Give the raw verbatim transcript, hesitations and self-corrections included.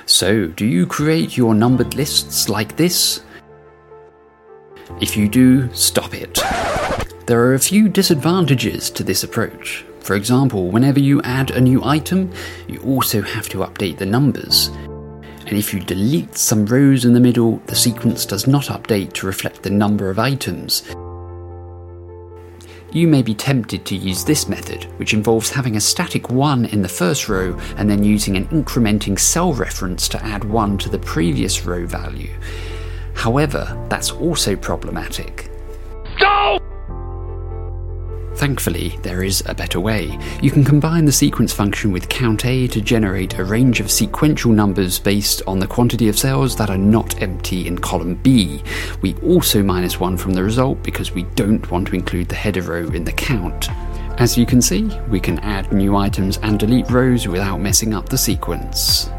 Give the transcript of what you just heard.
So, do you create your numbered lists like this? If you do, stop it. There are a few disadvantages to this approach. For example, whenever you add a new item, you also have to update the numbers. And if you delete some rows in the middle, the sequence does not update to reflect the number of items. You may be tempted to use this method, which involves having a static one in the first row and then using an incrementing cell reference to add one to the previous row value. However, that's also problematic. Go! Thankfully, there is a better way. You can combine the sequence function with count A to generate a range of sequential numbers based on the quantity of cells that are not empty in column B. We also minus one from the result because we don't want to include the header row in the count. As you can see, we can add new items and delete rows without messing up the sequence.